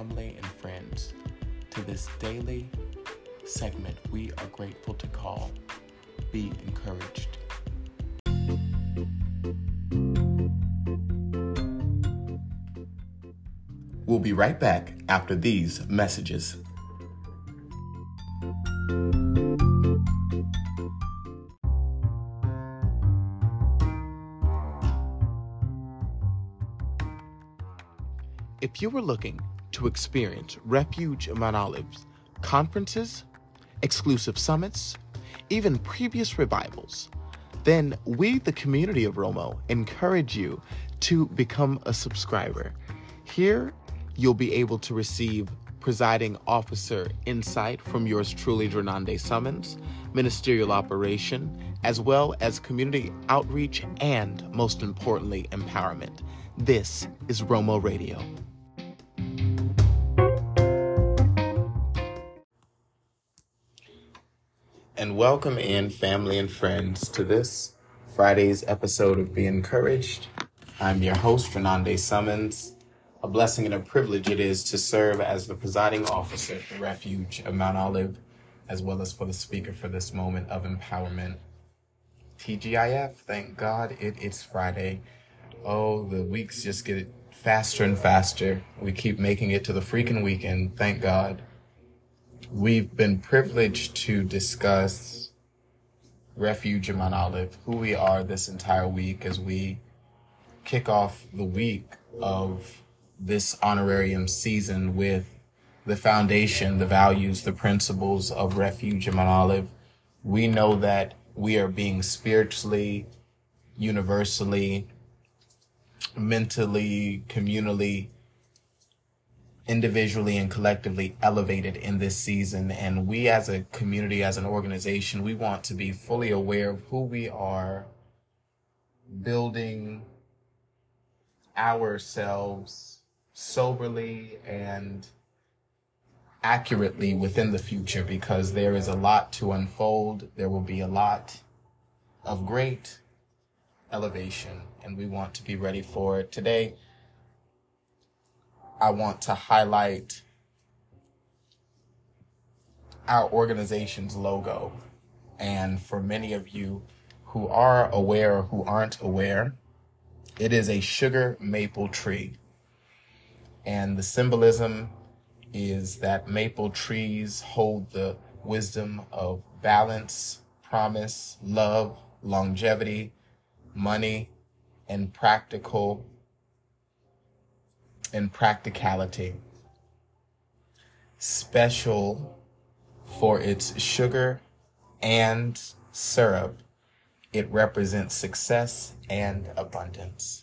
family and friends to this daily segment we are grateful to call Be Encouraged. We'll be right back after these messages. If you were looking to experience Refuge Mount Olive's conferences, exclusive summits, even previous revivals, then we, the community of Romo, encourage you to become a subscriber. Here, you'll be able to receive presiding officer insight from yours truly, Drenande Summons, ministerial operation, as well as community outreach and, most importantly, empowerment. This is Romo Radio. And welcome in, family and friends, to this Friday's episode of Be Encouraged. I'm your host, Drenande Summons. A blessing and a privilege it is to serve as the presiding officer for Refuge of Mount Olive, as well as for the speaker for this moment of empowerment. TGIF, thank God it's Friday. Oh, the weeks just get faster and faster. We keep making it to the freaking weekend, thank God. We've been privileged to discuss Refuge of Mount Olive, who we are this entire week as we kick off the week of this honorarium season with the foundation, the values, the principles of Refuge of Mount Olive. We know that we are being spiritually, universally, mentally, communally, individually and collectively elevated in this season. And we as a community, as an organization, we want to be fully aware of who we are, building ourselves soberly and accurately within the future, because there is a lot to unfold. There will be a lot of great elevation, and we want to be ready for it. Today, I want to highlight our organization's logo. And for many of you who are aware or who aren't aware, it is a sugar maple tree. And the symbolism is that maple trees hold the wisdom of balance, promise, love, longevity, money, and practicality. Special for its sugar and syrup, it represents success and abundance.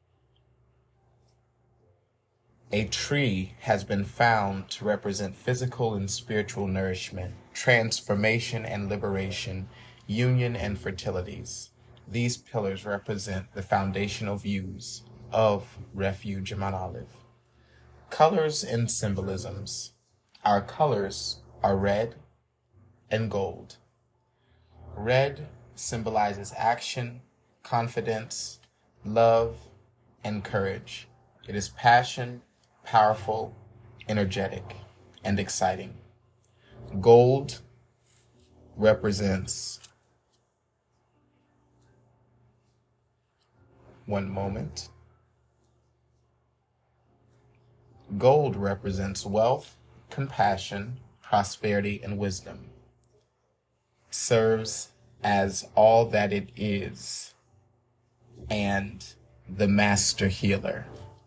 A tree has been found to represent physical and spiritual nourishment, transformation and liberation, union and fertilities. These pillars represent the foundational views of Refuge of Mount Olive. Colors and symbolisms. Our colors are red and gold. Red symbolizes action, confidence, love, and courage. It is passion, powerful, energetic, and exciting. Gold represents, one moment. Gold represents wealth, compassion, prosperity, and wisdom. Serves as all that it is, and the master healer.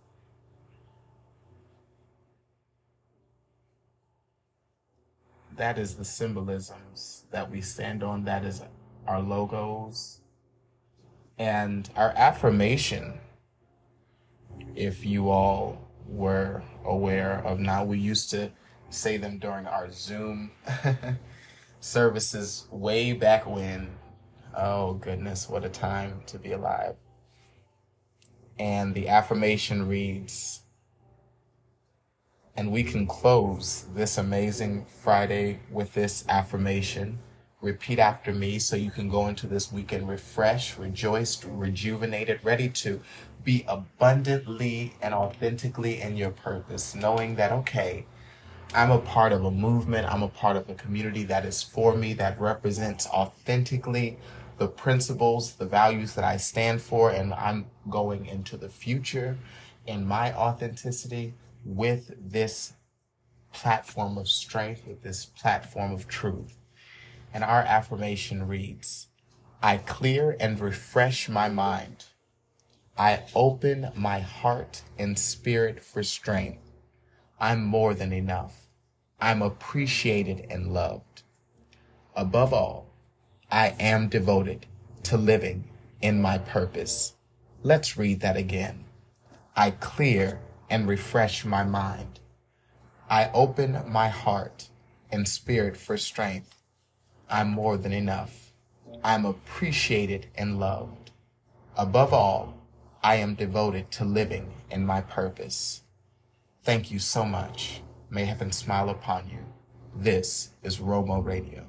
That is the symbolisms that we stand on. That is our logos. And our affirmation, if you all were aware of now, we used to say them during our Zoom services way back when. Oh goodness, what a time to be alive. And the affirmation reads, and we can close this amazing Friday with this affirmation. Repeat after me so you can go into this weekend refreshed, rejoiced, rejuvenated, ready to Be abundantly and authentically in your purpose, knowing that, okay, I'm a part of a movement, I'm a part of a community that is for me, that represents authentically the principles, the values that I stand for, and I'm going into the future in my authenticity with this platform of strength, with this platform of truth. And our affirmation reads, I clear and refresh my mind. I open my heart and spirit for strength. I'm more than enough. I'm appreciated and loved. Above all, I am devoted to living in my purpose. Let's read that again. I clear and refresh my mind. I open my heart and spirit for strength. I'm more than enough. I'm appreciated and loved. Above all, I am devoted to living in my purpose. Thank you so much. May heaven smile upon you. This is Romo Radio.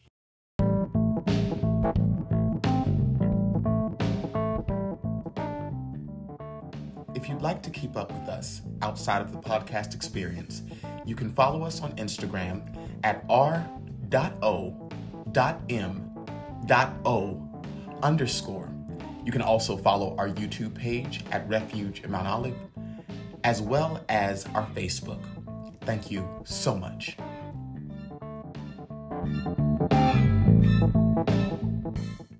If you'd like to keep up with us outside of the podcast experience, you can follow us on Instagram at r.o.m.o_. You can also follow our YouTube page at Refuge in Mount Olive, as well as our Facebook. Thank you so much.